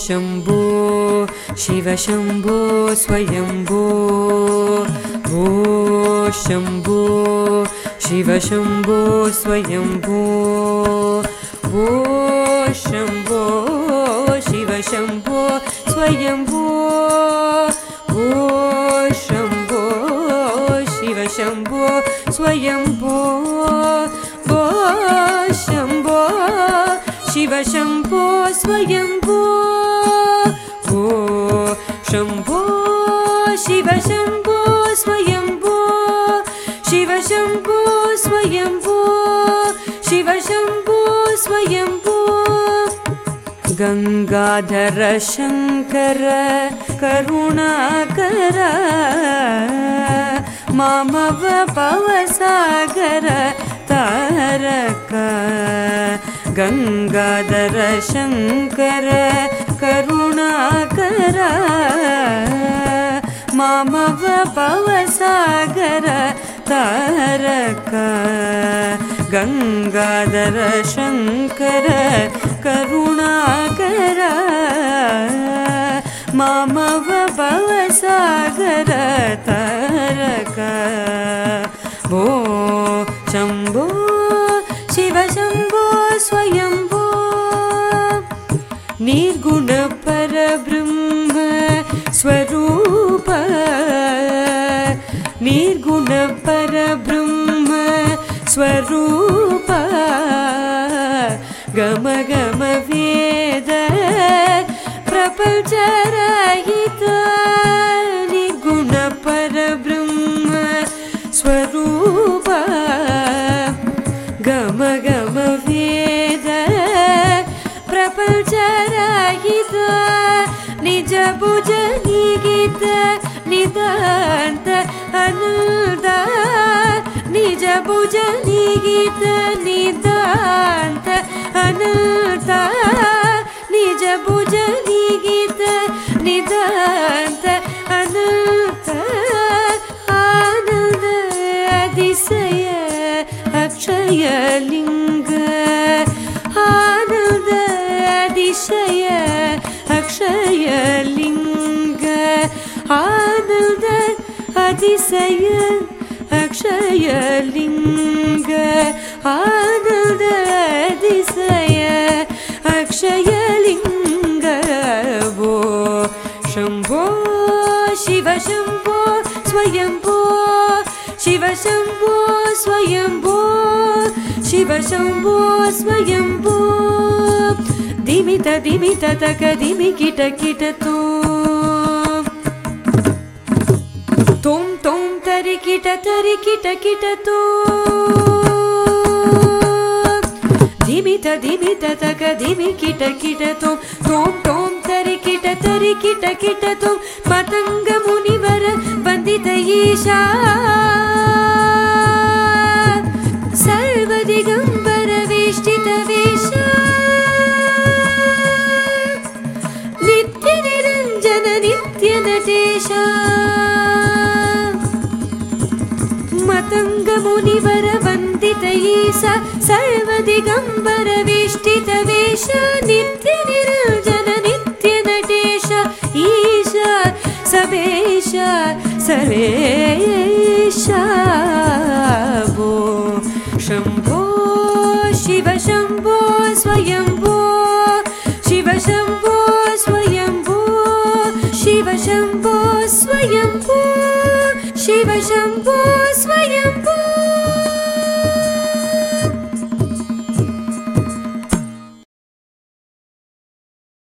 शम्भो शिव शम्भो स्वयम्भो भो शम्भो शिव शम्भो स्वयम्भो भो शम्भो शिव शम्भो स्वयम्भो भो शम्भो शिव शम्भो स्वयम्भो भो शम्भो शिव शम्भो स्वयम्भो भो शम्भो शिव शम्भो स्वयम्भो शिव शम्भो स्वयम्भो शिव शम्भो स्वयम्भो गंगाधर शंकर करुणाकर मामव भवसागर तारक गंगाधर शंकर करुणाकर मामव भवसागर तारक गंगाधर शंकर करुणाकर मामव भवसागर तारक भो शम्भो शिव शम्भो स्वयम्भो निर्गुण परब्रह्म स्वरूप निर्गुण परब्रह्म स्वरूप गम गम वेद प्रपंच रहित निर्गुण परब्रह्म स्वरूप गम गम वेद प्रपंच रहित निज भुज निगित निदान्त अनन्त निज भुज निगित निदान्त अनन्त निज भुज निगित निदान्त अनन्त आनन्द अतिशय अक्षय लिंग आनन्द अतिशय अक्षय लिंग आनन्द अतिशय अक्षय लिंग आनन्द अतिशय अक्षय लिंग भो शम्भो शिव शम्भो स्वयम्भो शिव शम्भो स्वयम्भो शिव शम्भो स्वयम्भो दिमित दिमित तक दिमि किट किट तोम तोम तरि किट किट तो दिमित दिमित तक दिमि किट तोम तोम तरि किट तो पतंग मुनिवर वंदित ईशा सर्व दिगंबर वेष्टित वेशा नित्य निरंजन नित्य नटेश मतंग मुनिवर वंदित ईशा सर्व दिगंबर वेष्टित वेश नित्य निरंजन नित्य नटेश ईशा सबेश सर्वेश भो शम्भो शिव शम्भो स्वयम्भो शिव शम्भो स्वयम्भो शिव शम्भो स्वयम्भो शिव शम्भो स्वयम्भो